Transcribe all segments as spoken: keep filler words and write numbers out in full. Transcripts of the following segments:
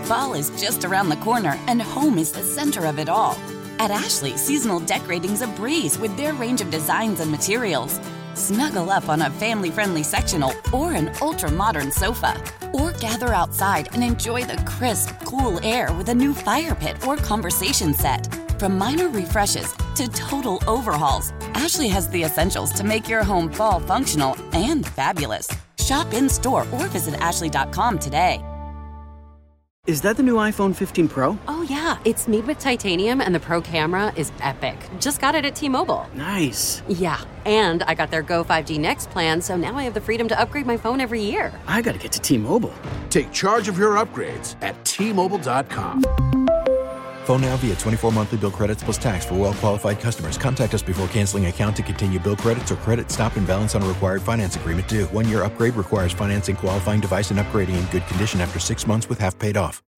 Fall is just around the corner, and home is the center of it all. At Ashley, seasonal decorating's a breeze with their range of designs and materials. Snuggle up on a family-friendly sectional or an ultra-modern sofa. Or gather outside and enjoy the crisp, cool air with a new fire pit or conversation set. From minor refreshes to total overhauls, Ashley has the essentials to make your home fall functional and fabulous. Shop in-store or visit ashley dot com today. Is that the new iPhone fifteen Pro? Oh, yeah. It's made with titanium, and the Pro camera is epic. Just got it at T-Mobile. Nice. Yeah, and I got their Go five G Next plan, so now I have the freedom to upgrade my phone every year. I gotta get to T-Mobile. Take charge of your upgrades at T Mobile dot com. Phone now via twenty-four monthly bill credits plus tax for well-qualified customers. Contact us before canceling account to continue bill credits or credit stop and balance on a required finance agreement due. One-year upgrade requires financing qualifying device and upgrading in good condition after six months with half paid off.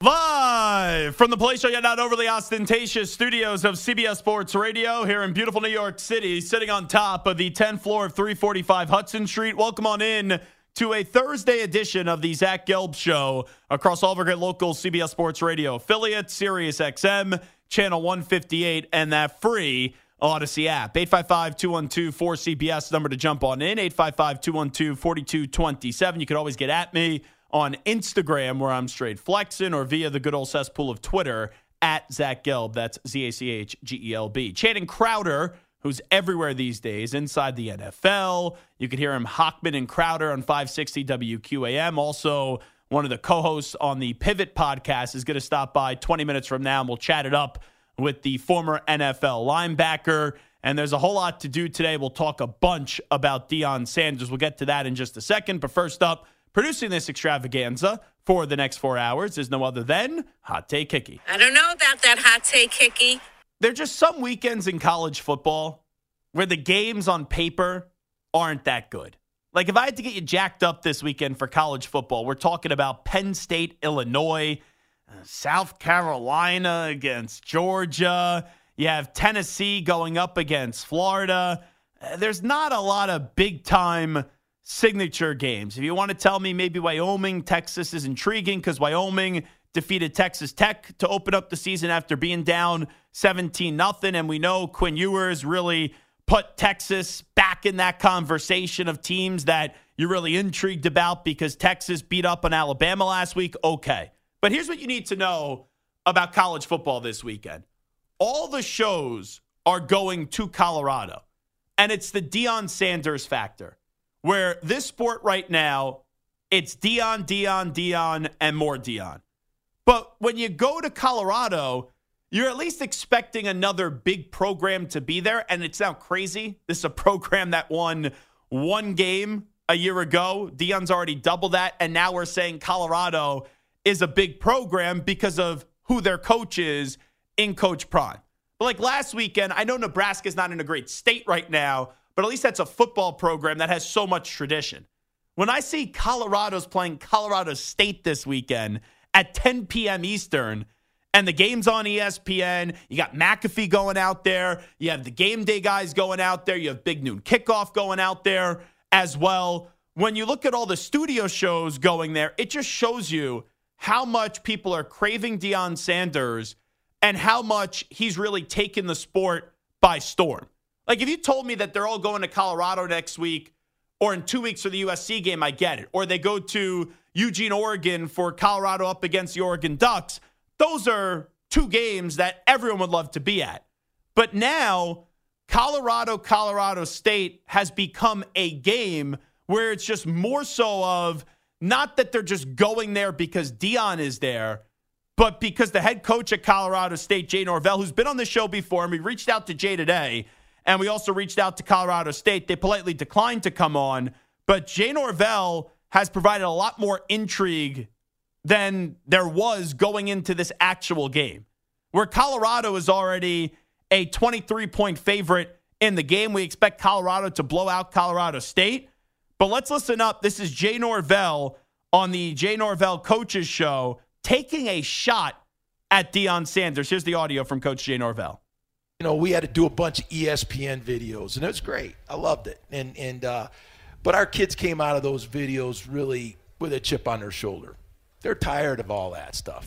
Live from the place yet not overly ostentatious studios of C B S Sports Radio here in beautiful New York City, sitting on top of the tenth floor of three forty-five Hudson Street. Welcome on in to a Thursday edition of the Zach Gelb Show across all of our great local C B S Sports Radio affiliates, Sirius X M, Channel one fifty-eight, and that free Odyssey app. eight five five, two one two, four C B S, number to jump on in, eight five five, two one two, four two two seven. You can always get at me on Instagram, where I'm straight flexing, or via the good old cesspool of Twitter, at Zach Gelb. That's Z A C H G E L B. Channing Crowder, who's everywhere these days inside the N F L. You can hear him Hockman and Crowder on five sixty W Q A M. Also, one of the co-hosts on the Pivot podcast is going to stop by twenty minutes from now, and we'll chat it up with the former N F L linebacker. And there's a whole lot to do today. We'll talk a bunch about Deion Sanders. We'll get to that in just a second. But first up, producing this extravaganza for the next four hours is no other than Hot Take Hickey. I don't know about that Hot Take Hickey. There are just some weekends in college football where the games on paper aren't that good. Like, if I had to get you jacked up this weekend for college football, we're talking about Penn State, Illinois, uh, South Carolina against Georgia. You have Tennessee going up against Florida. Uh, there's not a lot of big-time signature games. If you want to tell me maybe Wyoming, Texas is intriguing because Wyoming defeated Texas Tech to open up the season after being down seventeen nothing, and we know Quinn Ewers really put Texas back in that conversation of teams that you're really intrigued about because Texas beat up on Alabama last week. Okay. But here's what you need to know about college football this weekend. All the shows are going to Colorado, and it's the Deion Sanders factor, where this sport right now, it's Deion, Deion, Deion, and more Deion. But when you go to Colorado, you're at least expecting another big program to be there. And it's now crazy. This is a program that won one game a year ago. Deion's already doubled that. And now we're saying Colorado is a big program because of who their coach is in Coach Prime. But like last weekend, I know Nebraska's not in a great state right now, but at least that's a football program that has so much tradition. When I see Colorado's playing Colorado State this weekend at ten p.m. Eastern, and the game's on E S P N, you got McAfee going out there, you have the game day guys going out there, you have Big Noon Kickoff going out there as well. When you look at all the studio shows going there, it just shows you how much people are craving Deion Sanders and how much he's really taken the sport by storm. Like, if you told me that they're all going to Colorado next week or in two weeks for the U S C game, I get it. Or they go to Eugene, Oregon for Colorado up against the Oregon Ducks. Those are two games that everyone would love to be at. But now, Colorado, Colorado State has become a game where it's just more so of not that they're just going there because Deion is there, but because the head coach at Colorado State, Jay Norvell, who's been on the show before, and we reached out to Jay today, and we also reached out to Colorado State. They politely declined to come on, but Jay Norvell has provided a lot more intrigue than there was going into this actual game, where Colorado is already a twenty-three point favorite in the game. We expect Colorado to blow out Colorado State. But let's listen up. This is Jay Norvell on the Jay Norvell Coaches Show taking a shot at Deion Sanders. Here's the audio from Coach Jay Norvell. You know, we had to do a bunch of E S P N videos, and it was great. I loved it. And and uh, but our kids came out of those videos really with a chip on their shoulder. They're tired of all that stuff.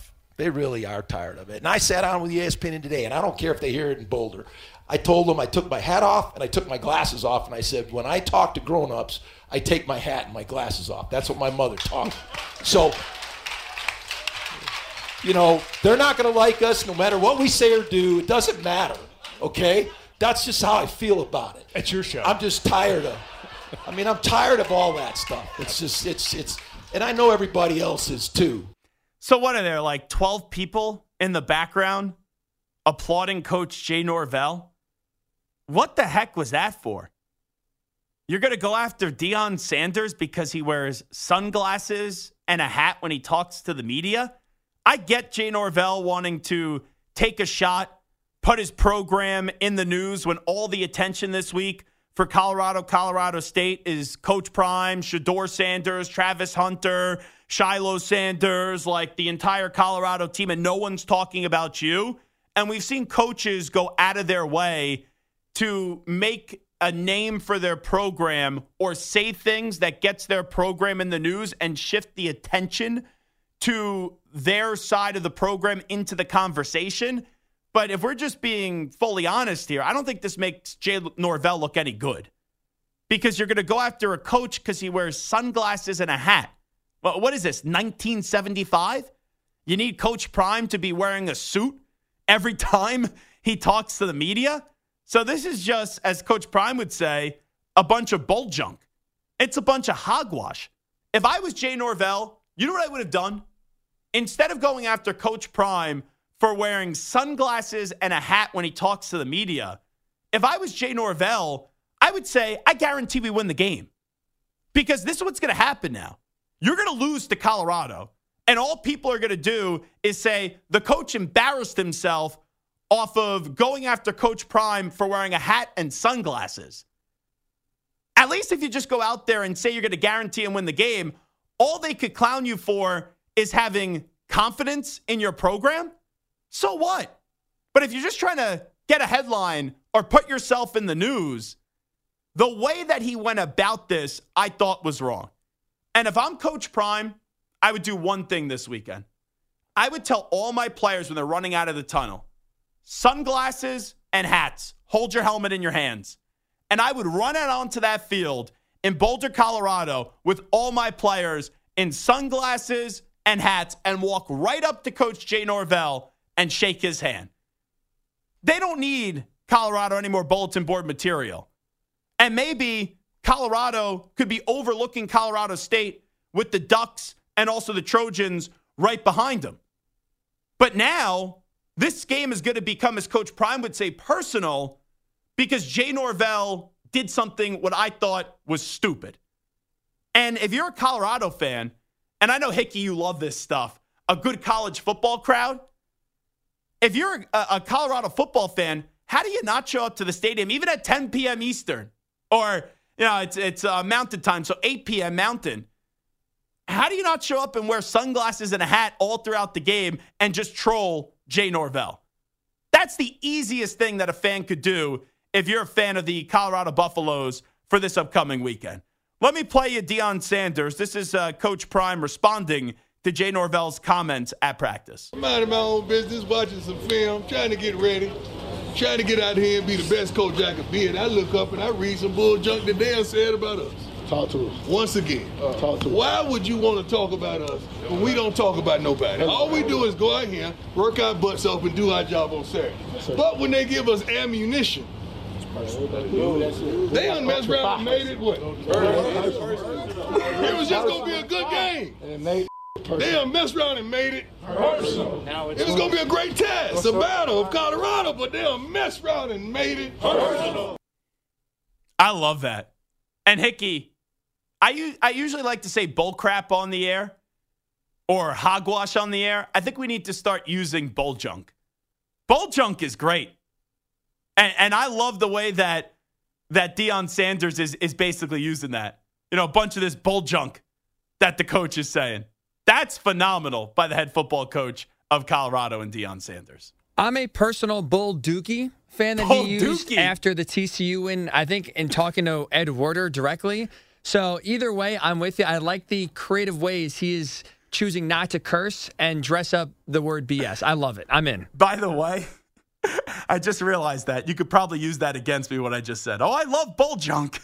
They really are tired of it. And I sat on with E S P N today, and I don't care if they hear it in Boulder. I told them I took my hat off and I took my glasses off, and I said, when I talk to grown-ups, I take my hat and my glasses off. That's what my mother taught. So, you know, they're not going to like us no matter what we say or do. It doesn't matter, okay? That's just how I feel about it. It's your show. I'm just tired of I mean, I'm tired of all that stuff. It's just, it's, it's, and I know everybody else is too. So what are there, like twelve people in the background applauding Coach Jay Norvell? What the heck was that for? You're going to go after Deion Sanders because he wears sunglasses and a hat when he talks to the media? I get Jay Norvell wanting to take a shot, put his program in the news when all the attention this week for Colorado, Colorado State is Coach Prime, Shedeur Sanders, Travis Hunter, Shiloh Sanders, like the entire Colorado team, and no one's talking about you. And we've seen coaches go out of their way to make a name for their program or say things that gets their program in the news and shift the attention to their side of the program into the conversation. But if we're just being fully honest here, I don't think this makes Jay Norvell look any good. Because you're going to go after a coach because he wears sunglasses and a hat. Well, what is this, nineteen seventy-five? You need Coach Prime to be wearing a suit every time he talks to the media? So this is just, as Coach Prime would say, a bunch of bull junk. It's a bunch of hogwash. If I was Jay Norvell, you know what I would have done? Instead of going after Coach Prime for wearing sunglasses and a hat when he talks to the media, if I was Jay Norvell, I would say, I guarantee we win the game. Because this is what's going to happen now. You're going to lose to Colorado, and all people are going to do is say the coach embarrassed himself off of going after Coach Prime for wearing a hat and sunglasses. At least if you just go out there and say you're going to guarantee and win the game, all they could clown you for is having confidence in your program. So what? But if you're just trying to get a headline or put yourself in the news, the way that he went about this, I thought was wrong. And if I'm Coach Prime, I would do one thing this weekend. I would tell all my players when they're running out of the tunnel, sunglasses and hats, hold your helmet in your hands. And I would run out onto that field in Boulder, Colorado with all my players in sunglasses and hats and walk right up to Coach Jay Norvell and shake his hand. They don't need Colorado any more bulletin board material. And maybe Colorado could be overlooking Colorado State with the Ducks and also the Trojans right behind them. But now, this game is going to become, as Coach Prime would say, personal because Jay Norvell did something what I thought was stupid. And if you're a Colorado fan, and I know, Hickey, you love this stuff, a good college football crowd, if you're a, a Colorado football fan, how do you not show up to the stadium, even at ten p.m. Eastern? Or, you know, it's, it's uh, Mountain Time, so eight p.m. Mountain. How do you not show up and wear sunglasses and a hat all throughout the game and just troll Jay Norvell? That's the easiest thing that a fan could do if you're a fan of the Colorado Buffaloes for this upcoming weekend. Let me play you Deion Sanders. This is uh, Coach Prime responding to Jay Norvell's comments at practice. I'm minding my own business, watching some film, trying to get ready, trying to get out here and be the best coach I could be. And I look up and I read some bull junk that Dan said about us. Talk to us. Once again, uh, talk to why us. would you want to talk about us when we don't talk about nobody? All we do is go out here, work our butts off, and do our job on Saturday. But when they give us ammunition, they done messed around and made it what? It was just going to be a good game. They done messed around and made it personal. It was going to be a great test, a battle of Colorado, but they done messed around and made it personal. I love that. And Hickey, I, I usually like to say bull crap on the air or hogwash on the air. I think we need to start using bull junk. Bull junk is great. And, and I love the way that that Deion Sanders is, is basically using that. You know, a bunch of this bull junk that the coach is saying. That's phenomenal by the head football coach of Colorado and Deion Sanders. I'm a personal Bull Dookie fan that Bull he used Dookie. After the T C U win, I think, in talking to Ed Werder directly. So either way, I'm with you. I like the creative ways he is choosing not to curse and dress up the word B S. I love it. I'm in. By the way, I just realized that you could probably use that against me, what I just said. Oh, I love bull junk.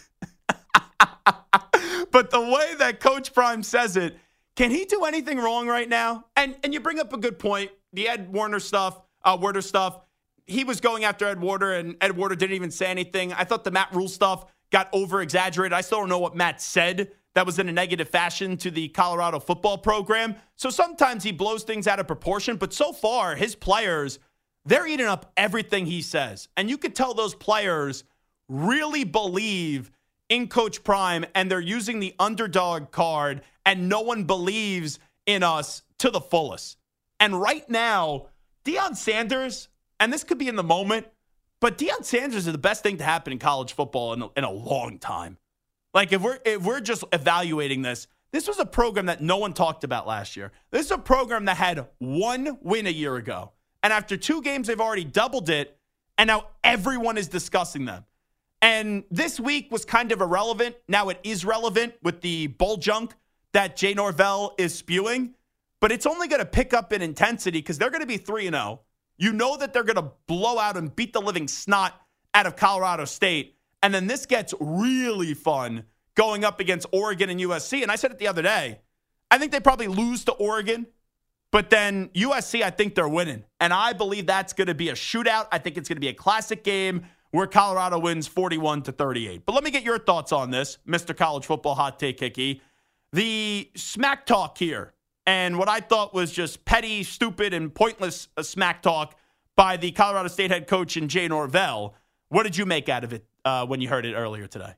But the way that Coach Prime says it, can he do anything wrong right now? And and you bring up a good point. The Ed Warner stuff, uh, Werder stuff, he was going after Ed Warner, and Ed Warner didn't even say anything. I thought the Matt Rule stuff got over-exaggerated. I still don't know what Matt said that was in a negative fashion to the Colorado football program. So sometimes he blows things out of proportion, but so far, his players, they're eating up everything he says. And you could tell those players really believe in Coach Prime, and they're using the underdog card, and no one believes in us to the fullest. And right now, Deion Sanders, and this could be in the moment, but Deion Sanders is the best thing to happen in college football in a, in a long time. Like, if we're if we're just evaluating this, this was a program that no one talked about last year. This is a program that had one win a year ago. And after two games, they've already doubled it, and now everyone is discussing them. And this week was kind of irrelevant. Now it is relevant with the bull junk that Jay Norvell is spewing. But it's only going to pick up in intensity because they're going to be three and oh. You know that they're going to blow out and beat the living snot out of Colorado State. And then this gets really fun going up against Oregon and U S C. And I said it the other day. I think they probably lose to Oregon. But then U S C, I think they're winning. And I believe that's going to be a shootout. I think it's going to be a classic game where Colorado wins forty-one to thirty-eight. But let me get your thoughts on this, Mister College Football Hot Take Hickey. The smack talk here, and what I thought was just petty, stupid, and pointless uh, smack talk by the Colorado State head coach and Jay Norvell. What did you make out of it uh, when you heard it earlier today?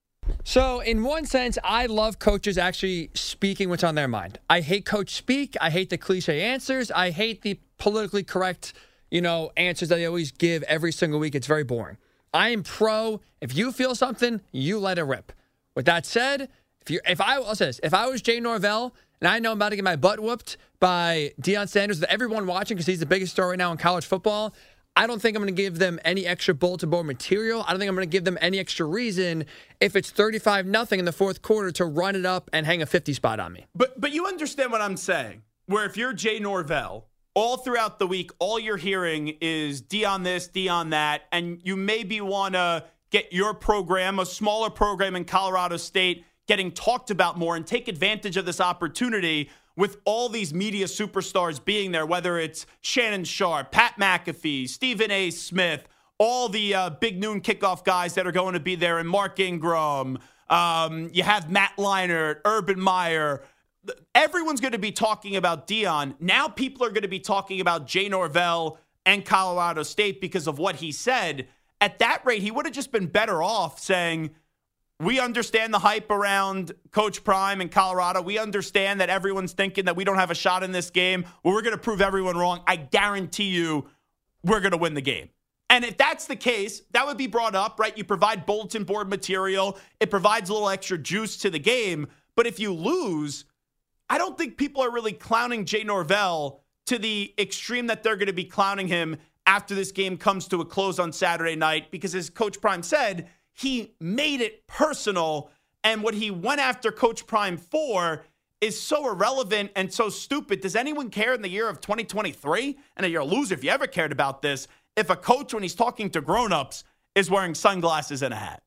So, in one sense, I love coaches actually speaking what's on their mind. I hate coach speak. I hate the cliche answers. I hate the politically correct, you know, answers that they always give every single week. It's very boring. I am pro. If you feel something, you let it rip. With that said, if you, if I, I'll say this, if I was Jay Norvell and I know I'm about to get my butt whooped by Deion Sanders, with everyone watching because he's the biggest star right now in college football, I don't think I'm going to give them any extra bulletin board material. I don't think I'm going to give them any extra reason if it's thirty-five nothing in the fourth quarter to run it up and hang a fifty spot on me. But but you understand what I'm saying, where if you're Jay Norvell, all throughout the week, all you're hearing is Deion this, Deion that, and you maybe want to get your program, a smaller program in Colorado State, getting talked about more and take advantage of this opportunity with all these media superstars being there, whether it's Shannon Sharp, Pat McAfee, Stephen A. Smith, all the uh, big noon kickoff guys that are going to be there, and Mark Ingram. Um, you have Matt Leinart, Urban Meyer. Everyone's going to be talking about Deion. Now people are going to be talking about Jay Norvell and Colorado State because of what he said. At that rate, he would have just been better off saying, we understand the hype around Coach Prime in Colorado. We understand that everyone's thinking that we don't have a shot in this game. Well, we're going to prove everyone wrong. I guarantee you we're going to win the game. And if that's the case, that would be brought up, right? You provide bulletin board material. It provides a little extra juice to the game. But if you lose, I don't think people are really clowning Jay Norvell to the extreme that they're going to be clowning him after this game comes to a close on Saturday night. Because as Coach Prime said, he made it personal, and what he went after Coach Prime for is so irrelevant and so stupid. Does anyone care in the year of twenty twenty-three? And you're a loser if you ever cared about this. If a coach, when he's talking to grown-ups, is wearing sunglasses and a hat.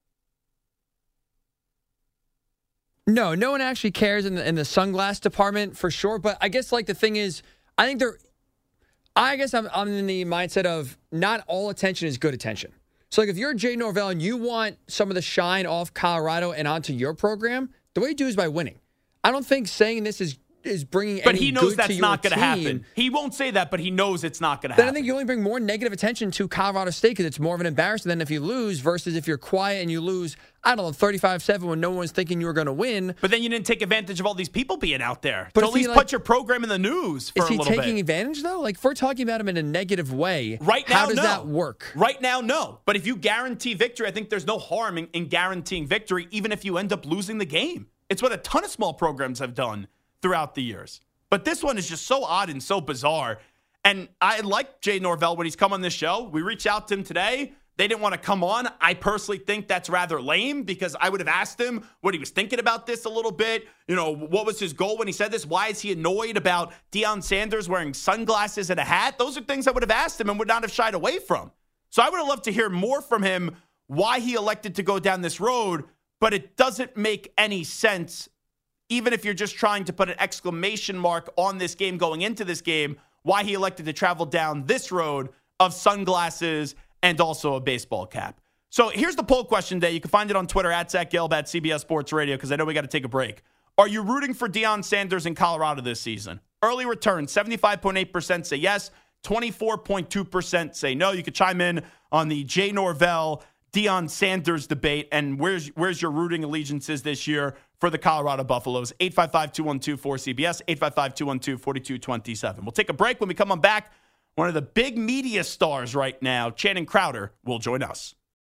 No, no one actually cares in the, in the sunglass department for sure. But I guess like the thing is, I think they're, I guess I'm, I'm in the mindset of not all attention is good attention. So, like, if you're Jay Norvell and you want some of the shine off Colorado and onto your program, the way you do is by winning. I don't think saying this is is bringing but any he knows good that's to your not going to team. happen. He won't say that, but he knows it's not going to Then happen. I think you only bring more negative attention to Colorado State because it's more of an embarrassment than if you lose versus if you're quiet and you lose, I don't know, thirty-five seven when no one's thinking you were going to win. But then you didn't take advantage of all these people being out there. But to at least like, put your program in the news for a little bit. Is he taking advantage, though? Like, if we're talking about him in a negative way, right now, how does no. that work? Right now, no. But if you guarantee victory, I think there's no harm in, in guaranteeing victory, even if you end up losing the game. It's what a ton of small programs have done throughout the years. But this one is just so odd and so bizarre. And I like Jay Norvell when he's come on this show. We reached out to him today. they didn't want to come on. I personally think that's rather lame because I would have asked him what he was thinking about this a little bit. You know, what was his goal when he said this? Why is he annoyed about Deion Sanders wearing sunglasses and a hat? Those are things I would have asked him and would not have shied away from. So I would have loved to hear more from him why he elected to go down this road, but it doesn't make any sense, even if you're just trying to put an exclamation mark on this game going into this game, why he elected to travel down this road of sunglasses and also a baseball cap. So here's the poll question today. You can find it on Twitter at Zach Gelb at C B S Sports Radio because I know we got to take a break. Are you rooting for Deion Sanders in Colorado this season? Early return, seventy-five point eight percent say yes, twenty-four point two percent say no. You could chime in on the Jay Norvell, Deion Sanders debate and where's where's your rooting allegiances this year for the Colorado Buffaloes. eight five five, two one two, four C B S, eight five five, two one two, four two two seven. We'll take a break. When we come on back, one of the big media stars right now, Channing Crowder, will join us.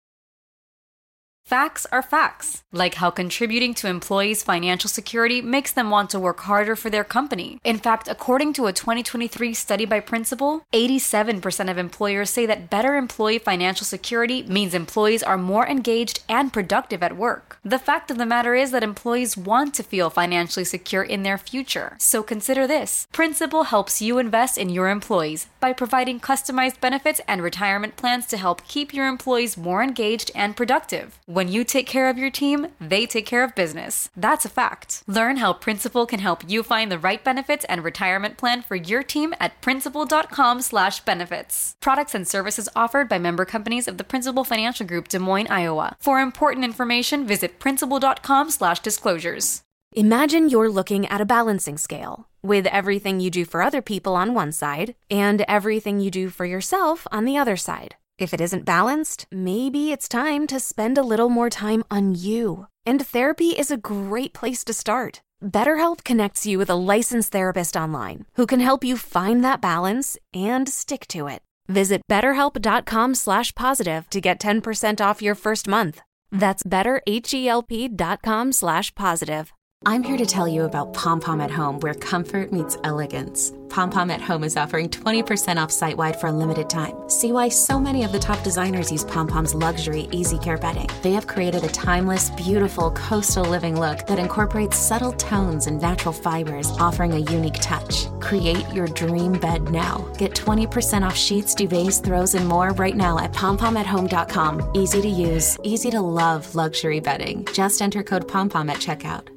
Facts are facts, like how contributing to employees' financial security makes them want to work harder for their company. In fact, according to a twenty twenty-three study by Principal, eighty-seven percent of employers say that better employee financial security means employees are more engaged and productive at work. The fact of the matter is that employees want to feel financially secure in their future. So consider this. Principal helps you invest in your employees by providing customized benefits and retirement plans to help keep your employees more engaged and productive. When you take care of your team, they take care of business. That's a fact. Learn how Principal can help you find the right benefits and retirement plan for your team at principal.com slash benefits. Products and services offered by member companies of the Principal Financial Group, Des Moines, Iowa. For important information, visit principal.com slash disclosures. Imagine you're looking at a balancing scale with everything you do for other people on one side and everything you do for yourself on the other side. If it isn't balanced, maybe it's time to spend a little more time on you. And therapy is a great place to start. BetterHelp connects you with a licensed therapist online who can help you find that balance and stick to it. Visit betterhelp.com slash positive to get ten percent off your first month. That's betterhelp.com slash positive. I'm here to tell you about Pom Pom at Home, where comfort meets elegance. Pom Pom at Home is offering twenty percent off site-wide for a limited time. See why so many of the top designers use Pom Pom's luxury Easy Care bedding. They have created a timeless, beautiful coastal living look that incorporates subtle tones and natural fibers, offering a unique touch. Create your dream bed now. Get twenty percent off sheets, duvets, throws, and more right now at pom pom at home dot com. Easy to use, easy to love luxury bedding. Just enter code POMPOM at checkout.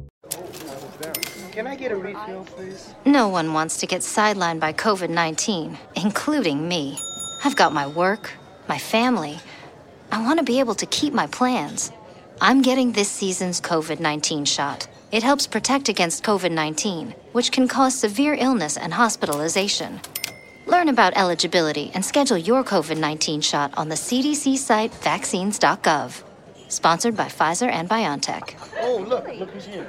Can I get a refill, please? No one wants to get sidelined by covid nineteen, including me. I've got my work, my family. I want to be able to keep my plans. I'm getting this season's covid nineteen shot. It helps protect against covid nineteen, which can cause severe illness and hospitalization. Learn about eligibility and schedule your covid nineteen shot on the C D C site vaccines dot gov. Sponsored by Pfizer and BioNTech. Oh, look, look who's here.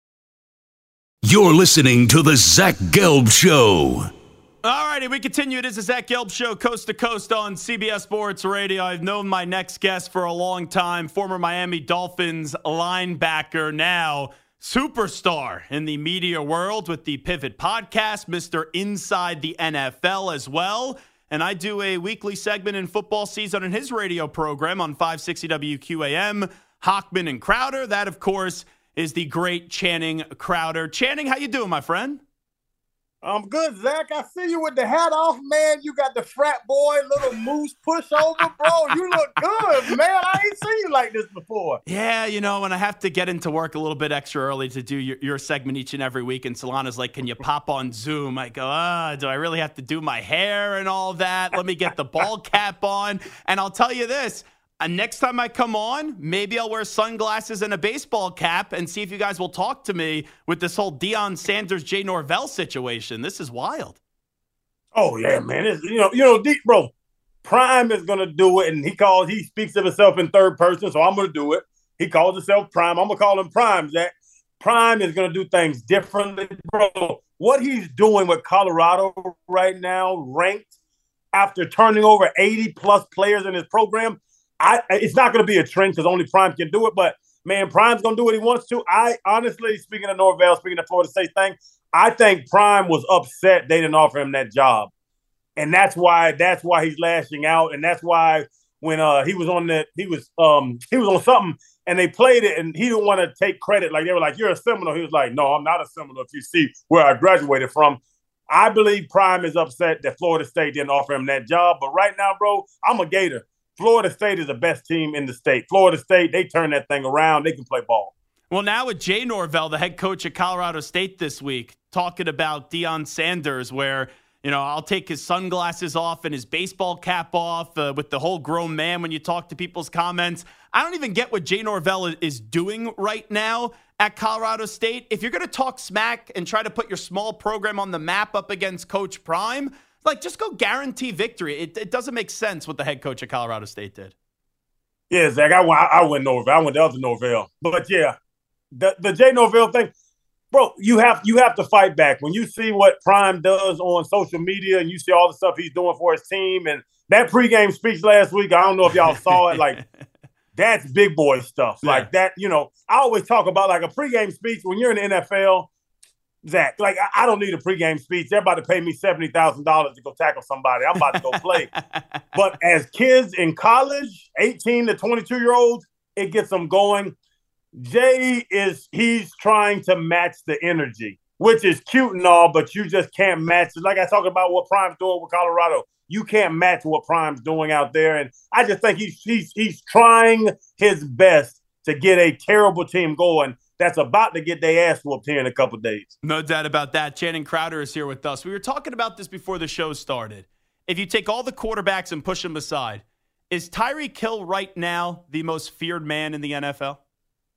You're listening to The Zach Gelb Show. All righty, we continue. It is the Zach Gelb Show, coast to coast on C B S Sports Radio. I've known my next guest for a long time, former Miami Dolphins linebacker, now superstar in the media world with the Pivot Podcast, Mister Inside the N F L as well. And I do a weekly segment in football season in his radio program on five sixty W Q A M, Hochman and Crowder. That, of course, is the great Channing Crowder. Channing, how you doing, my friend? I'm good, Zach. I see you with the hat off, man. You got the frat boy, little moose pushover, bro. You look good, man. I ain't seen you like this before. Yeah, you know, and I have to get into work a little bit extra early to do your, your segment each and every week. And Solana's like, can you pop on Zoom? I go, ah, do I really have to do my hair and all that? Let me get the ball cap on. And I'll tell you this. Uh, next time I come on, maybe I'll wear sunglasses and a baseball cap and see if you guys will talk to me with this whole Deion Sanders, Jay Norvell situation. This is wild. Oh, yeah, man. It's, you know, you know, deep, bro, Prime is going to do it, and he calls, he speaks of himself in third person, so I'm going to do it. He calls himself Prime. I'm going to call him Prime, Zach. Prime is going to do things differently, bro. What he's doing with Colorado right now, ranked after turning over eighty-plus players in his program, I, it's not going to be a trend because only Prime can do it, but, man, Prime's going to do what he wants to. I honestly, speaking of Norvell, speaking of Florida State thing, I think Prime was upset they didn't offer him that job. And that's why that's why he's lashing out, and that's why when uh, he was on that he was um, he was on something and they played it and he didn't want to take credit. Like they were like, "You're a Seminole." He was like, "No, I'm not a Seminole. If you see where I graduated from." I believe Prime is upset that Florida State didn't offer him that job. But right now, bro, I'm a Gator. Florida State is the best team in the state. Florida State, they turn that thing around. They can play ball. Well, now with Jay Norvell, the head coach at Colorado State this week, talking about Deion Sanders, where, you know, I'll take his sunglasses off and his baseball cap off uh, with the whole grown man when you talk to people's comments. I don't even get what Jay Norvell is doing right now at Colorado State. If you're going to talk smack and try to put your small program on the map up against Coach Prime, like, just go guarantee victory. It, it doesn't make sense what the head coach at Colorado State did. Yeah, Zach, I went, I went Norvell. I went the other Norvell. But, yeah, the, the Jay Norvell thing, bro, you have you have to fight back. When you see what Prime does on social media and you see all the stuff he's doing for his team and that pregame speech last week, I don't know if y'all saw it, like, that's big boy stuff. Yeah. Like that, you know, I always talk about like a pregame speech when you're in the N F L, Zach, like I, I don't need a pregame speech. They're about to pay me seventy thousand dollars to go tackle somebody. I'm about to go play. But as kids in college, eighteen to twenty-two-year-olds, it gets them going. Jay is, he's trying to match the energy, which is cute and all, but you just can't match it. Like I talked about what Prime's doing with Colorado. You can't match what Prime's doing out there. And I just think he's, he's, he's trying his best to get a terrible team going that's about to get their ass whooped here in a couple of days. No doubt about that. Channing Crowder is here with us. We were talking about this before the show started. If you take all the quarterbacks and push them aside, is Tyreek Hill right now the most feared man in the N F L?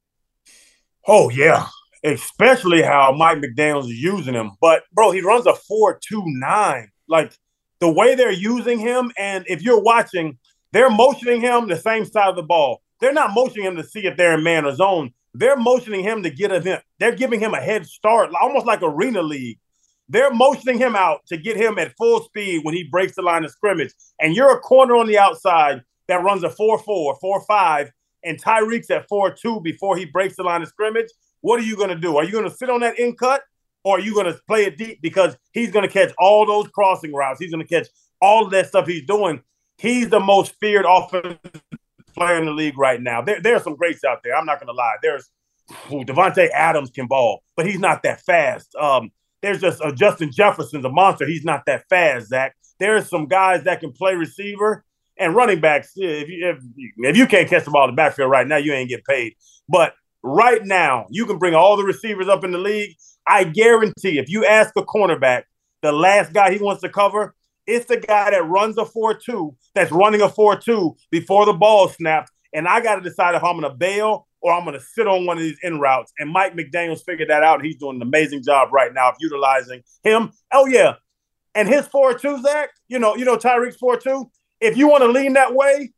Oh, yeah. Especially how Mike McDaniels is using him. But, bro, he runs a four two nine. Like, the way they're using him, and if you're watching, they're motioning him the same side of the ball. They're not motioning him to see if they're in man or zone. They're motioning him to get him. They're giving him a head start, almost like Arena League. They're motioning him out to get him at full speed when he breaks the line of scrimmage. And you're a corner on the outside that runs a four four, four five, and Tyreek's at four two before he breaks the line of scrimmage. What are you going to do? Are you going to sit on that in cut? Or are you going to play it deep because he's going to catch all those crossing routes? He's going to catch all of that stuff he's doing. He's the most feared offensive player in the league right now. There, there are some greats out there. I'm not going to lie. There's ooh, Devontae Adams can ball, but he's not that fast. Um, there's just uh, Justin Jefferson's a monster. He's not that fast, Zach. There's some guys that can play receiver and running backs. If you, if, if you can't catch the ball in the backfield right now, you ain't get paid. But right now, you can bring all the receivers up in the league. I guarantee if you ask a cornerback, the last guy he wants to cover, it's the guy that runs a four two, that's running a four two before the ball snaps, and I got to decide if I'm going to bail or I'm going to sit on one of these in routes. And Mike McDaniels figured that out. He's doing an amazing job right now of utilizing him. Oh, yeah. And his four two, Zach, you know, you know Tyreek's four two, if you want to lean that way,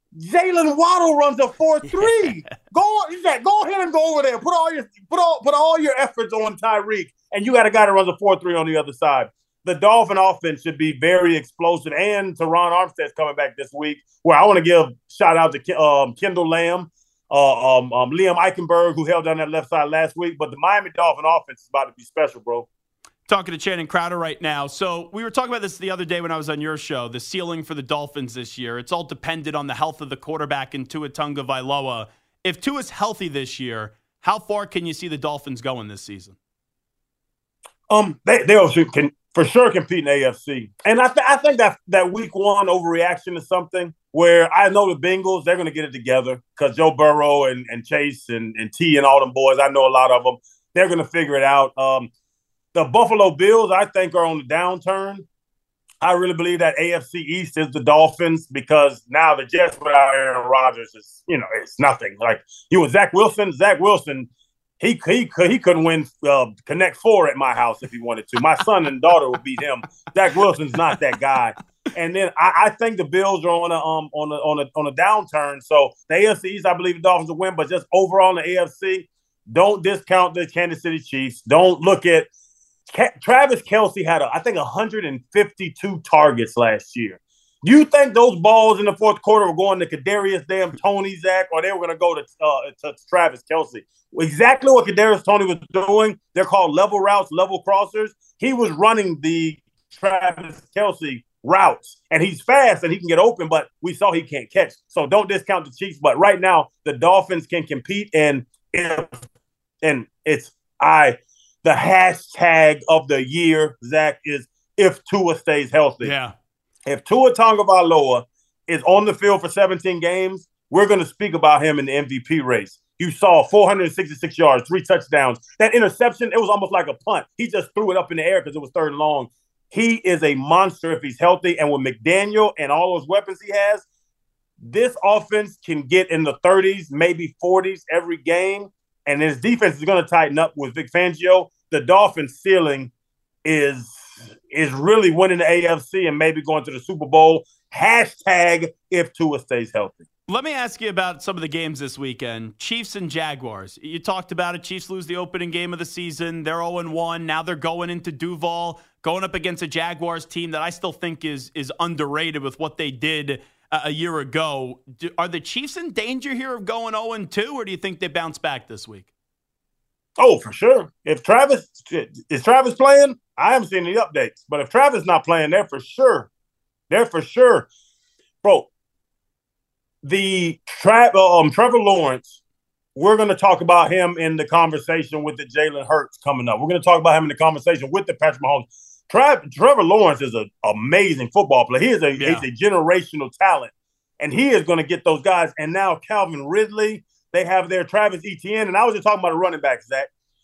Jalen Waddle runs a four three. Go, Zach, go ahead and go over there. Put all your put all put all your efforts on Tyreek, and you got a guy that runs a four three on the other side. The Dolphin offense should be very explosive, and Teron Armstead's coming back this week. Where I want to give shout out to um, Kendall Lamb, uh, um, um, Liam Eichenberg, who held down that left side last week. But the Miami Dolphin offense is about to be special, bro. Talking to Channing Crowder right now. So we were talking about this the other day when I was on your show, the ceiling for the Dolphins this year. It's all dependent on the health of the quarterback in Tua Tagovailoa. If Tua's healthy this year, how far can you see the Dolphins going this season? Um, they they also can for sure compete in the A F C, and I th- I think that that week one overreaction is something where I know the Bengals, they're going to get it together because Joe Burrow and, and Chase and, and T and all them boys, I know a lot of them, they're going to figure it out. Um, The Buffalo Bills, I think, are on the downturn. I really believe that A F C East is the Dolphins because now the Jets without Aaron Rodgers is, you know, it's nothing. Like, you with Zach Wilson, Zach Wilson, he he could he couldn't win uh, Connect Four at my house if he wanted to. My son and daughter would beat him. Zach Wilson's not that guy. And then I, I think the Bills are on a um on a on a on a downturn. So the A F C East, I believe the Dolphins will win, but just overall in the A F C, don't discount the Kansas City Chiefs. Don't look at Travis Kelce had, a, I think, one hundred fifty-two targets last year. Do you think those balls in the fourth quarter were going to Kadarius damn Toney, Zach, or they were going to go to, uh, to Travis Kelce? Exactly what Kadarius Toney was doing. They're called level routes, level crossers. He was running the Travis Kelce routes. And he's fast and he can get open, but we saw he can't catch. So don't discount the Chiefs. But right now, the Dolphins can compete. And if, and it's I the hashtag of the year, Zach, is if Tua stays healthy. Yeah. If Tua Tagovailoa is on the field for seventeen games, we're going to speak about him in the M V P race. You saw four hundred sixty-six yards, three touchdowns. That interception, it was almost like a punt. He just threw it up in the air because it was third and long. He is a monster if he's healthy. And with McDaniel and all those weapons he has, this offense can get in the thirties, maybe forties every game. And his defense is going to tighten up with Vic Fangio. The Dolphins' ceiling is, is really winning the A F C and maybe going to the Super Bowl. Hashtag if Tua stays healthy. Let me ask you about some of the games this weekend. Chiefs and Jaguars. You talked about it. Chiefs lose the opening game of the season. They're oh and one. Now they're going into Duval, going up against a Jaguars team that I still think is is underrated with what they did uh, a year ago. Do, are the Chiefs in danger here of going oh and two, or do you think they bounce back this week? Oh, for sure. If Travis is Travis playing, I haven't seen any updates. But if Travis not playing, they're for sure. They're for sure. Bro, the tra- um, Trevor Lawrence, we're going to talk about him in the conversation with the Jalen Hurts coming up. We're going to talk about him in the conversation with the Patrick Mahomes. Tra- Trevor Lawrence is an amazing football player. He is a, yeah. he's a generational talent, and he is going to get those guys. And now Calvin Ridley, they have their Travis Etienne. And I was just talking about the running backs, Zach.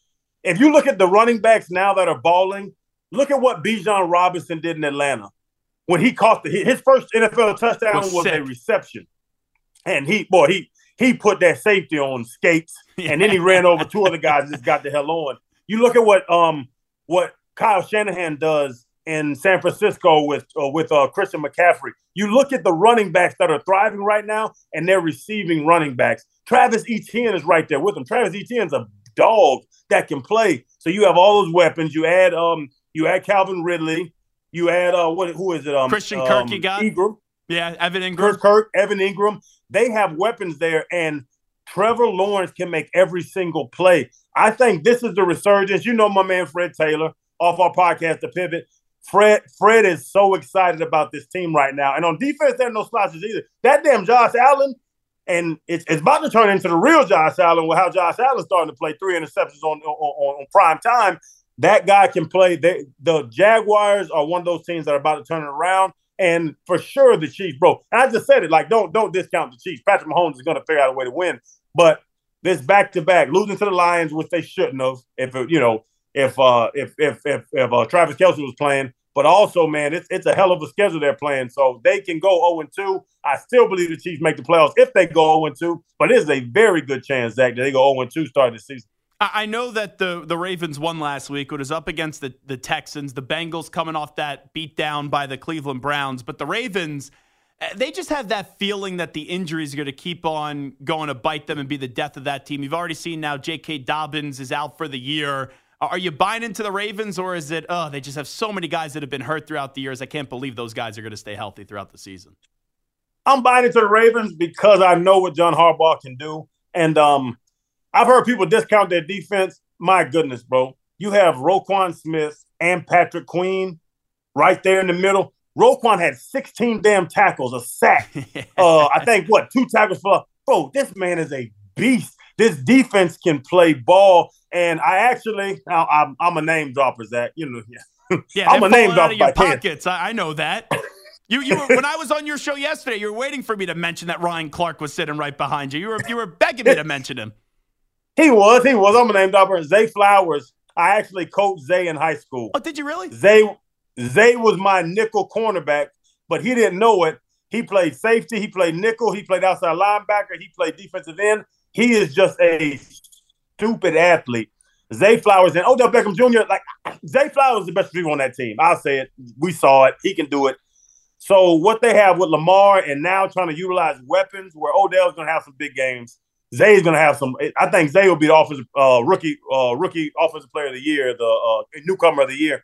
If you look at the running backs now that are balling, look at what Bijan Robinson did in Atlanta. When he caught the his first N F L touchdown was, was a reception. And he, boy, he he put that safety on skates, yeah. and then he ran over two other guys and just got the hell on. You look at what um what Kyle Shanahan does in San Francisco with uh, with uh, Christian McCaffrey. You look at the running backs that are thriving right now, and they're receiving running backs. Travis Etienne is right there with them. Travis Etienne's a dog that can play. So you have all those weapons. You add um you add Calvin Ridley. You add uh what who is it um Christian um, Kirk you got Ingram. Yeah, Evan Ingram. Kirk, Kirk, Evan Ingram. They have weapons there, and Trevor Lawrence can make every single play. I think this is the resurgence. You know my man Fred Taylor off our podcast, The Pivot. Fred Fred is so excited about this team right now. And on defense, there are no slouches either. That damn Josh Allen, and it's, it's about to turn into the real Josh Allen with how Josh Allen's starting to play three interceptions on, on, on prime time. That guy can play. They, the Jaguars are one of those teams that are about to turn it around. And for sure, the Chiefs, bro. And I just said it, like, don't don't discount the Chiefs. Patrick Mahomes is going to figure out a way to win. But this back-to-back, losing to the Lions, which they shouldn't have, if it, you know, if uh, if if if, if uh, Travis Kelce was playing. But also, man, it's it's a hell of a schedule they're playing. So they can go oh and two. I still believe the Chiefs make the playoffs if they go oh and two. But it is a very good chance, Zach, that they go oh and two starting the season. I know that the, the Ravens won last week. It was up against the, the Texans. The Bengals coming off that beat down by the Cleveland Browns. But the Ravens, they just have that feeling that the injuries are going to keep on going to bite them and be the death of that team. You've already seen now J K. Dobbins is out for the year. Are you buying into the Ravens, or is it, oh, they just have so many guys that have been hurt throughout the years, I can't believe those guys are going to stay healthy throughout the season? I'm buying into the Ravens because I know what John Harbaugh can do. And, um, I've heard people discount their defense. My goodness, bro. You have Roquan Smith and Patrick Queen right there in the middle. Roquan had sixteen damn tackles, a sack. uh, I think, what, two tackles for – bro, this man is a beast. This defense can play ball. And I actually – I'm, I'm a name dropper, Zach. You know, yeah. yeah I'm a name dropper. Out of your pockets. I, I know that. You, you were, when I was on your show yesterday, you were waiting for me to mention that Ryan Clark was sitting right behind you. You were, you were begging me to mention him. He was. He was. I'm a name dropper. Zay Flowers. I actually coached Zay in high school. Oh, did you really? Zay, Zay was my nickel cornerback, but he didn't know it. He played safety. He played nickel. He played outside linebacker. He played defensive end. He is just a stupid athlete. Zay Flowers and Odell Beckham Junior Like, Zay Flowers is the best receiver on that team. I'll say it. We saw it. He can do it. So what they have with Lamar and now trying to utilize weapons where Odell's going to have some big games. Zay's going to have some. I think Zay will be the offensive uh, rookie, uh, rookie offensive player of the year, the uh, newcomer of the year.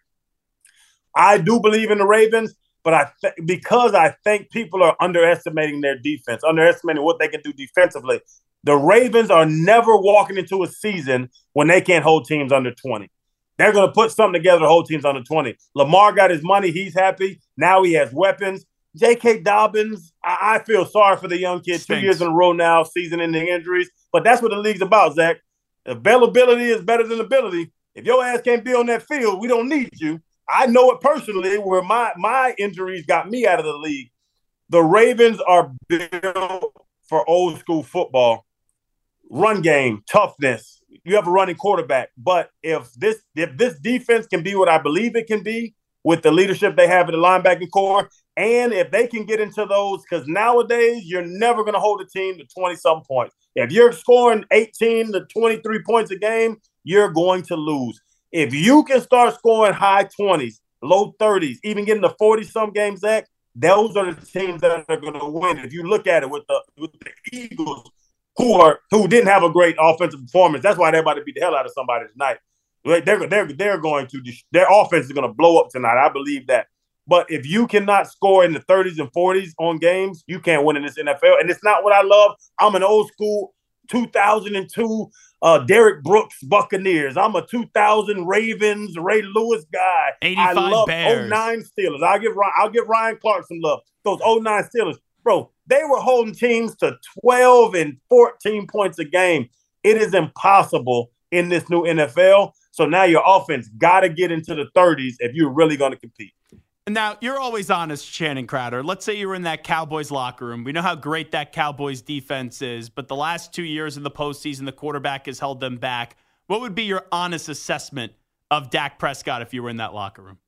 I do believe in the Ravens, but I th- because I think people are underestimating their defense, underestimating what they can do defensively. The Ravens are never walking into a season when they can't hold teams under twenty. They're going to put something together. The whole team's under twenty. Lamar got his money. He's happy. Now he has weapons. J K. Dobbins, I, I feel sorry for the young kid. Two years in a row now, season-ending injuries. But that's what the league's about, Zach. Availability is better than ability. If your ass can't be on that field, we don't need you. I know it personally where my, my injuries got me out of the league. The Ravens are built for old school football. Run game, toughness. You have a running quarterback. But if this if this defense can be what I believe it can be with the leadership they have in the linebacking core, and if they can get into those, because nowadays you're never going to hold a team to twenty-something points. If you're scoring eighteen to twenty-three points a game, you're going to lose. If you can start scoring high twenties, low thirties, even getting to forty-some games, Zach, those are the teams that are going to win. If you look at it with the with the Eagles, who are who didn't have a great offensive performance, that's why they're about to beat the hell out of somebody tonight. They're they're they're going to their offense is going to blow up tonight. I believe that. But if you cannot score in the thirties and forties on games, you can't win in this N F L. And it's not what I love. I'm an old school two thousand two uh, Derek Brooks Buccaneers. I'm a two thousand Ravens Ray Lewis guy. eighty-five I love Bears. oh nine Steelers. I'll give I'll give Ryan Clark some love. Those oh nine Steelers, bro. They were holding teams to twelve and fourteen points a game. It is impossible in this new N F L. So now your offense got to get into the thirties if you're really going to compete. Now, you're always honest, Shannon Crowder. Let's say you were in that Cowboys locker room. We know how great that Cowboys defense is, but the last two years in the postseason, the quarterback has held them back. What would be your honest assessment of Dak Prescott if you were in that locker room?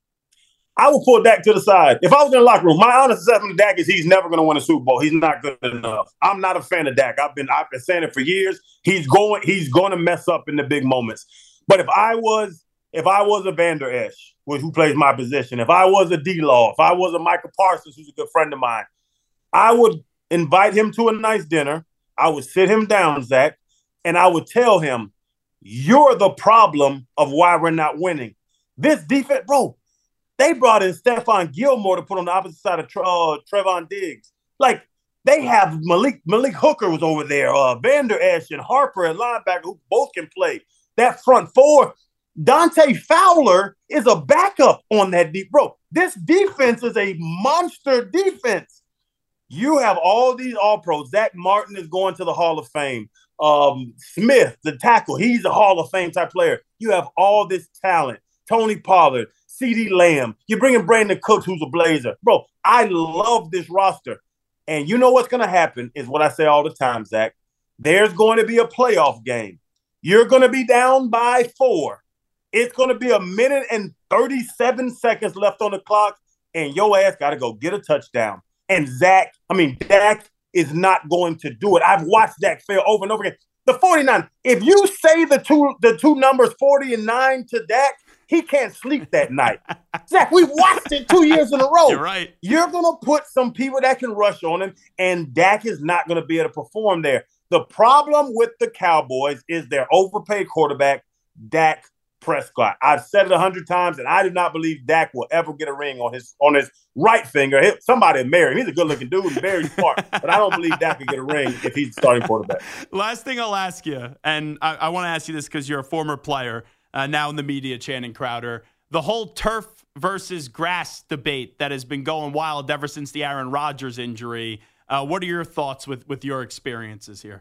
I would pull Dak to the side. If I was in the locker room, my honest assessment of Dak is he's never going to win a Super Bowl. He's not good enough. I'm not a fan of Dak. I've been I've been saying it for years. He's going he's going to mess up in the big moments. But if I was if I was a Vander Esch, who plays my position, if I was a D-Law, if I was a Michael Parsons, who's a good friend of mine, I would invite him to a nice dinner. I would sit him down, Zach, and I would tell him, you're the problem of why we're not winning. This defense, bro, they brought in Stephon Gilmore to put on the opposite side of uh, Trevon Diggs. Like, they have Malik Malik Hooker was over there, uh, Vander Esch and Harper at linebacker who both can play. That front four, Dante Fowler is a backup on that deep. Bro, this defense is a monster defense. You have all these all-pros. Zach Martin is going to the Hall of Fame. Um, Smith, the tackle, he's a Hall of Fame type player. You have all this talent. Tony Pollard, CeeDee Lamb. You're bringing Brandon Cooks, who's a Blazer. Bro, I love this roster. And you know what's going to happen is what I say all the time, Zach. There's going to be a playoff game. You're going to be down by four. It's going to be a minute and thirty-seven seconds left on the clock, and your ass got to go get a touchdown. And Zach, I mean, Dak is not going to do it. I've watched Dak fail over and over again. The forty-nine, if you say the two the two numbers forty and nine to Dak, he can't sleep that night. Zach, we watched it two years in a row. You're right. You're going to put some people that can rush on him, and Dak is not going to be able to perform there. The problem with the Cowboys is their overpaid quarterback, Dak Prescott. I've said it a hundred times, and I do not believe Dak will ever get a ring on his on his right finger. He, somebody will marry him. He's a good-looking dude and very smart, but I don't believe Dak will get a ring if he's the starting quarterback. Last thing I'll ask you, and I, I want to ask you this because you're a former player, uh, now in the media, Channing Crowder. The whole turf versus grass debate that has been going wild ever since the Aaron Rodgers injury. Uh, what are your thoughts with, with your experiences here?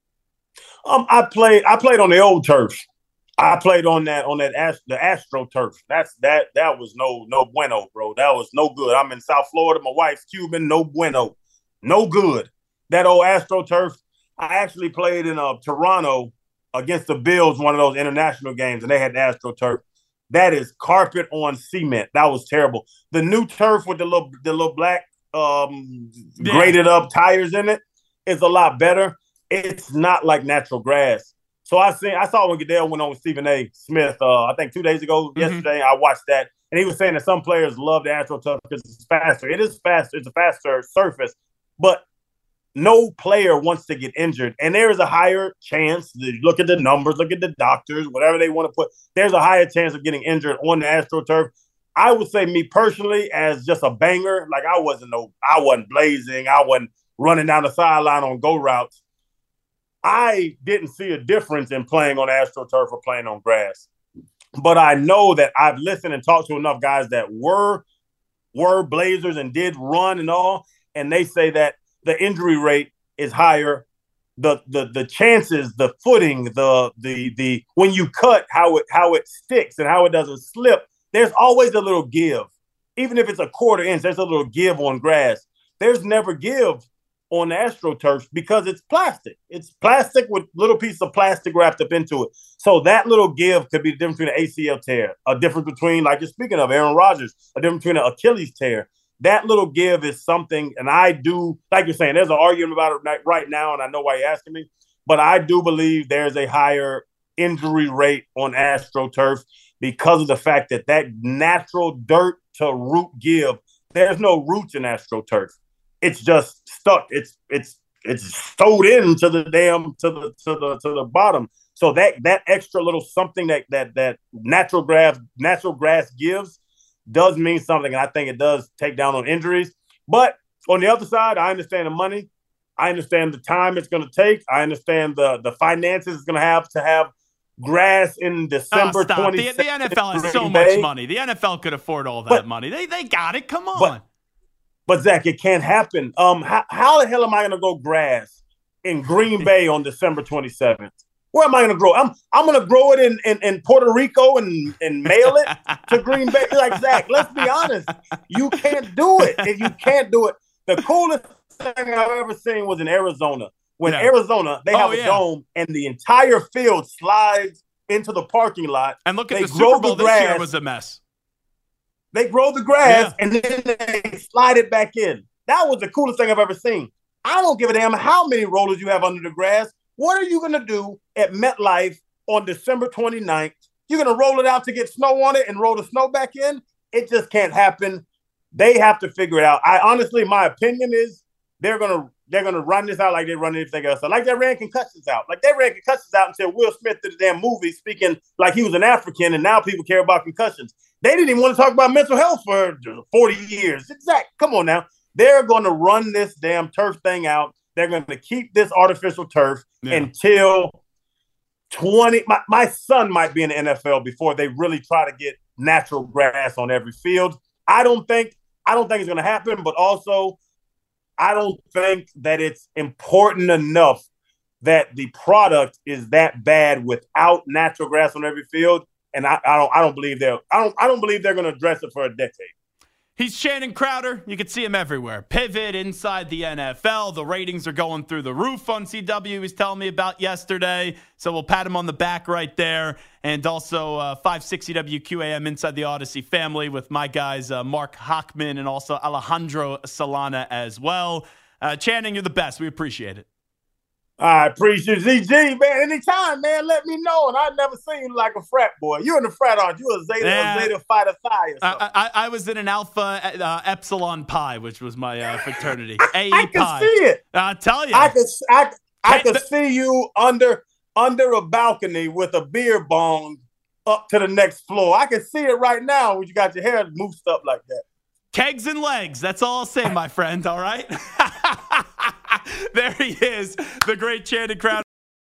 Um, I played. I played on the old turf. I played on that on that Ast- the Astro turf. That's that that was no no bueno, bro. That was no good. I'm in South Florida. My wife's Cuban. No bueno, no good. That old Astro turf. I actually played in uh, Toronto against the Bills, one of those international games, and they had the Astro turf. That is carpet on cement. That was terrible. The new turf with the little the little black um, yeah. graded up tires in it is a lot better. It's not like natural grass. So I seen, I saw when Goodell went on with Stephen A. Smith, uh, I think two days ago, mm-hmm. yesterday, I watched that. And he was saying that some players love the AstroTurf because it's faster. It is faster. It's a faster surface. But no player wants to get injured. And there is a higher chance, look at the numbers, look at the doctors, whatever they want to put. There's a higher chance of getting injured on the AstroTurf. I would say me personally as just a banger, like I wasn't no, I wasn't blazing. I wasn't running down the sideline on go routes. I didn't see a difference in playing on AstroTurf or playing on grass. but I know that I've listened and talked to enough guys that were were Blazers and did run and all, and they say that the injury rate is higher. The the the chances, the footing, the the the when you cut, how it how it sticks and how it doesn't slip. There's always a little give. Even if it's a quarter inch, there's a little give on grass. There's never give on the AstroTurf because it's plastic. It's plastic with little pieces of plastic wrapped up into it. So that little give could be the difference between an A C L tear, a difference between, like you're speaking of, Aaron Rodgers, a difference between an Achilles tear. That little give is something, and I do, like you're saying, there's an argument about it right now, and I know why you're asking me, but I do believe there's a higher injury rate on AstroTurf because of the fact that that natural dirt to root give, there's no roots in AstroTurf. It's just stuck. It's it's it's sewed into the damn to the to the to the bottom. So that that extra little something that that that natural grass natural grass gives does mean something, and I think it does take down on injuries. But on the other side, I understand the money. I understand the time it's going to take. I understand the the finances it's going to have to have grass in December. Oh, stop. The, the N F L has so much money. The N F L could afford all that but, money. They they got it. Come on. But, But, Zach, it can't happen. Um, how, how the hell am I going to grow grass in Green Bay on December twenty-seventh? Where am I going to grow? I'm I'm going to grow it in, in, in Puerto Rico and, and mail it to Green Bay. Like, Zach, let's be honest. You can't do it. If you can't do it. The coolest thing I've ever seen was in Arizona. When yeah. Arizona, they have oh, a yeah. dome, and the entire field slides into the parking lot. And look at the Super Bowl the this year was a mess. They grow the grass, yeah. and then they slide it back in. That was the coolest thing I've ever seen. I don't give a damn how many rollers you have under the grass. What are you going to do at MetLife on December twenty-ninth? You're going to roll it out to get snow on it and roll the snow back in? It just can't happen. They have to figure it out. I honestly, my opinion is they're going to they're going to run this out like they run anything else. Like they ran concussions out. Like they ran concussions out until Will Smith did the damn movie speaking like he was an African, and now people care about concussions. They didn't even want to talk about mental health for forty years. Exactly. Come on now. They're going to run this damn turf thing out. They're going to keep this artificial turf yeah. until twenty. My, my son might be in the N F L before they really try to get natural grass on every field. I don't think I don't think it's going to happen, but also I don't think that it's important enough that the product is that bad without natural grass on every field. And I, I don't I don't believe they're I don't I don't believe they're going to address it for a decade. He's Shannon Crowder. You can see him everywhere. Pivot inside the N F L. The ratings are going through the roof on C W. He was telling me about yesterday. So we'll pat him on the back right there. And also uh, five sixty W Q A M inside the Odyssey family with my guys uh, Mark Hochman and also Alejandro Solana as well. Uh, Channing, you're the best. We appreciate it. I appreciate Z G, man. Anytime, man, let me know. And I've never seen you like a frat boy. You in the frat, aren't you? A Zeta, yeah. a Zeta Phi Phi or something. I, I, I was in an Alpha uh, Epsilon Pi, which was my uh, fraternity. A E I can Pi. see it. I'll tell you. I could, I, I could see you under under a balcony with a beer bong up to the next floor. I can see it right now when you got your hair moosed up like that. Kegs and legs. That's all I'll say, my friend. All right? There he is, the great Channing Crowder.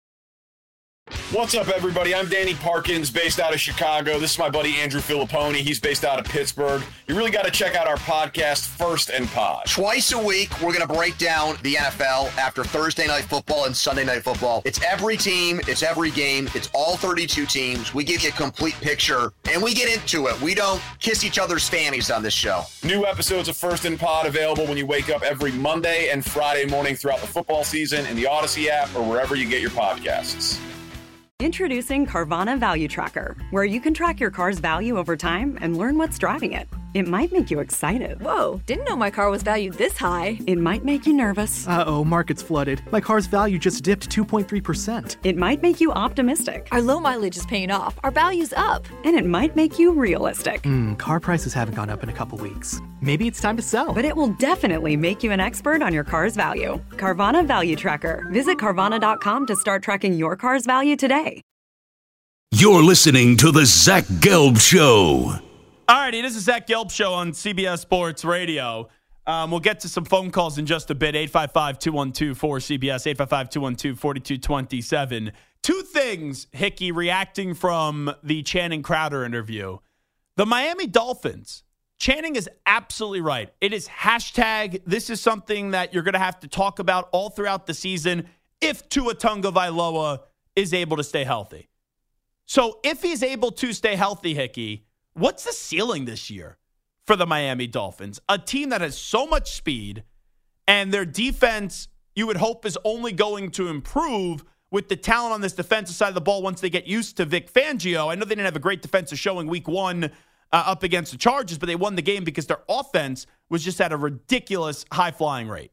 What's up, everybody? I'm Danny Parkins, based out of Chicago. This is my buddy Andrew Filipponi. He's based out of Pittsburgh. You really got to check out our podcast, First and Pod. Twice a week, we're going to break down the N F L after Thursday Night Football and Sunday Night Football. It's every team. It's every game. It's all thirty-two teams. We give you a complete picture, and we get into it. We don't kiss each other's fannies on this show. New episodes of First and Pod available when you wake up every Monday and Friday morning throughout the football season in the Odyssey app or wherever you get your podcasts. Introducing Carvana Value Tracker, where you can track your car's value over time and learn what's driving it. It might make you excited. Whoa, didn't know my car was valued this high. It might make you nervous. Uh-oh, market's flooded. My car's value just dipped two point three percent. It might make you optimistic. Our low mileage is paying off. Our value's up. And it might make you realistic. Hmm, car prices haven't gone up in a couple weeks. Maybe it's time to sell. But it will definitely make you an expert on your car's value. Carvana Value Tracker. Visit Carvana dot com to start tracking your car's value today. You're listening to the Zach Gelb Show. All righty, this is Zach Gelb Show on C B S Sports Radio. Um, we'll get to some phone calls in just a bit. eight five five, two one two, four C B S, eight five five, two one two, four two two seven. two things, Hickey, reacting from the Channing Crowder interview. The Miami Dolphins. Channing is absolutely right. It is hashtag, this is something that you're going to have to talk about all throughout the season if Tua Tagovailoa is able to stay healthy. So if he's able to stay healthy, Hickey, what's the ceiling this year for the Miami Dolphins? A team that has so much speed, and their defense, you would hope, is only going to improve with the talent on this defensive side of the ball once they get used to Vic Fangio. I know they didn't have a great defensive showing week one uh, up against the Chargers, but they won the game because their offense was just at a ridiculous high-flying rate.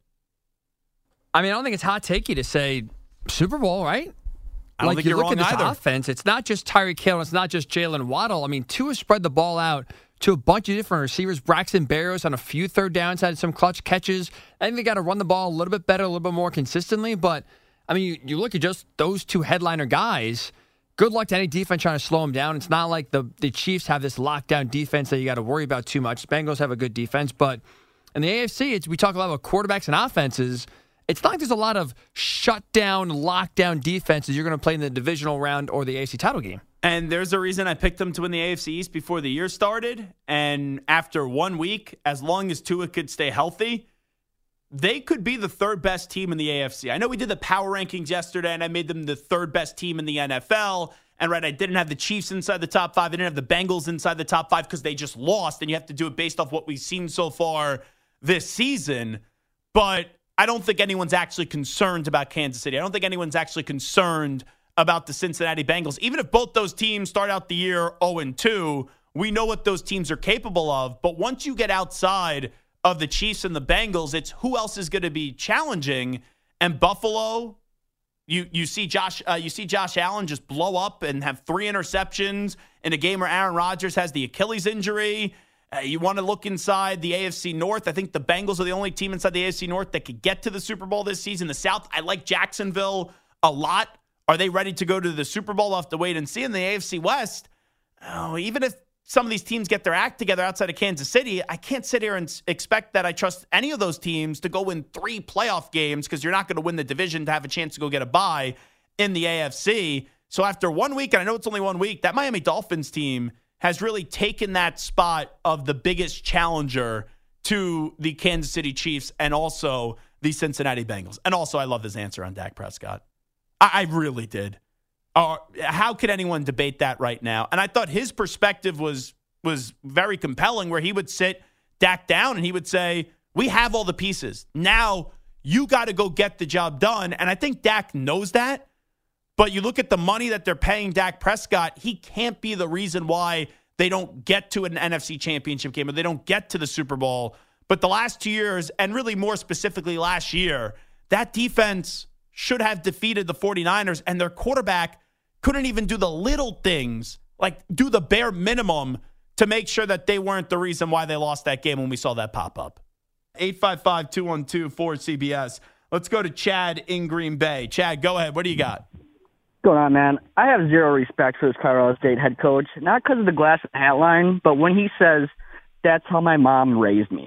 I mean, I don't think it's hot takey to say Super Bowl, right? I don't like think you you're look wrong at this either. offense, it's not just Tyreek Hill, it's not just Jalen Waddle. I mean, Tua spread the ball out to a bunch of different receivers. Braxton Berrios on a few third downs had some clutch catches. I think they got to run the ball a little bit better, a little bit more consistently. But, I mean, you, you look at just those two headliner guys, good luck to any defense trying to slow them down. It's not like the, the Chiefs have this lockdown defense that you got to worry about too much. Bengals have a good defense. But in the A F C, it's, we talk a lot about quarterbacks and offenses. It's not like there's a lot of shutdown, lockdown defenses you're going to play in the divisional round or the A F C title game. And there's a reason I picked them to win the A F C East before the year started. And after one week, as long as Tua could stay healthy, they could be the third best team in the A F C. I know we did the power rankings yesterday, and I made them the third best team in the N F L. And right, I didn't have the Chiefs inside the top five. I didn't have the Bengals inside the top five because they just lost. And you have to do it based off what we've seen so far this season. But I don't think anyone's actually concerned about Kansas City. I don't think anyone's actually concerned about the Cincinnati Bengals. Even if both those teams start out the year oh and two, we know what those teams are capable of. But once you get outside of the Chiefs and the Bengals, it's who else is going to be challenging. And Buffalo, you you see Josh uh, you see Josh Allen just blow up and have three interceptions in a game where Aaron Rodgers has the Achilles injury. Uh, you want to look inside the A F C North. I think the Bengals are the only team inside the A F C North that could get to the Super Bowl this season. The South, I like Jacksonville a lot. Are they ready to go to the Super Bowl? We'll have to wait and see. In the A F C West, oh, even if some of these teams get their act together outside of Kansas City, I can't sit here and expect that I trust any of those teams to go win three playoff games because you're not going to win the division to have a chance to go get a bye in the A F C. So after one week, and I know it's only one week, that Miami Dolphins team has really taken that spot of the biggest challenger to the Kansas City Chiefs and also the Cincinnati Bengals. And also, I love his answer on Dak Prescott. I, I really did. Uh, how could anyone debate that right now? And I thought his perspective was was very compelling, where he would sit Dak down and he would say, we have all the pieces. Now you got to go get the job done. And I think Dak knows that. But you look at the money that they're paying Dak Prescott, he can't be the reason why they don't get to an N F C championship game or they don't get to the Super Bowl. But the last two years, and really more specifically last year, that defense should have defeated the 49ers, and their quarterback couldn't even do the little things, like do the bare minimum to make sure that they weren't the reason why they lost that game when we saw that pop up. eight five five, two one two, four C B S. Let's go to Chad in Green Bay. Chad, go ahead. What do you got? Going on, man? I have zero respect for this Colorado State head coach, not because of the glass and hat line, but when he says, that's how my mom raised me.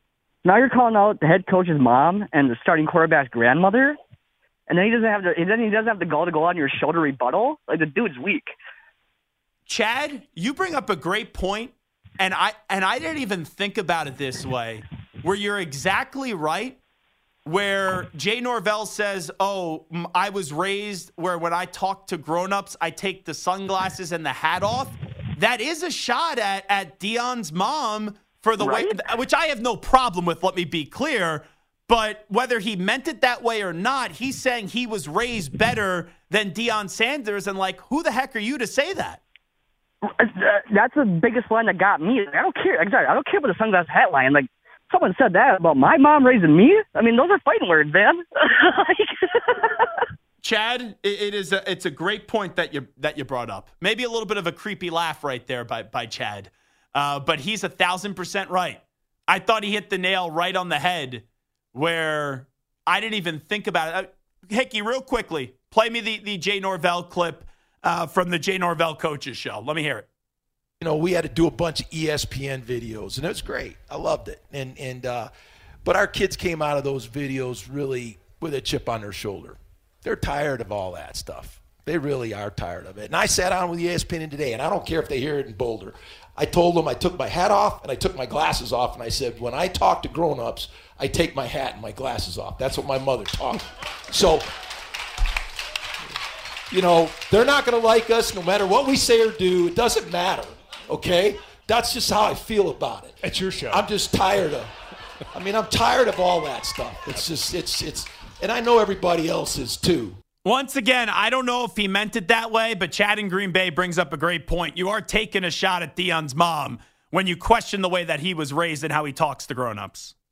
Now you're calling out the head coach's mom and the starting quarterback's grandmother, and then he doesn't have the and then he doesn't have the gall to go on your shoulder rebuttal. Like, the dude's weak. Chad, you bring up a great point, and I and I didn't even think about it this way, where you're exactly right. Where Jay Norvell says, oh, I was raised where when I talk to grown-ups, I take the sunglasses and the hat off. That is a shot at, at Deion's mom for the right? way, which I have no problem with, let me be clear. But whether he meant it that way or not, he's saying he was raised better than Deion Sanders. And, like, who the heck are you to say that? That's the biggest line that got me. I don't care. Exactly. I don't care about the sunglasses hat line. Like, someone said that about my mom raising me. I mean, those are fighting words, man. Chad, it is a, it's a great point that you that you brought up. Maybe a little bit of a creepy laugh right there by by Chad, uh, but he's a thousand percent right. I thought he hit the nail right on the head, where I didn't even think about it. Uh, Hickey, real quickly, play me the the Jay Norvell clip uh, from the Jay Norvell Coaches Show. Let me hear it. You know, we had to do a bunch of E S P N videos, and it was great. I loved it. And and uh, but our kids came out of those videos really with a chip on their shoulder. They're tired of all that stuff. They really are tired of it. And I sat down with E S P N today, and I don't care if they hear it in Boulder. I told them I took my hat off and I took my glasses off, and I said, when I talk to grown-ups, I take my hat and my glasses off. That's what my mother taught me. So, you know, they're not going to like us no matter what we say or do. It doesn't matter, okay? That's just how I feel about it. It's your show. I'm just tired of I mean, I'm tired of all that stuff. It's just, it's, it's, and I know everybody else is too. Once again, I don't know if he meant it that way, but Chad in Green Bay brings up a great point. You are taking a shot at Deion's mom when you question the way that he was raised and how he talks to grown-ups.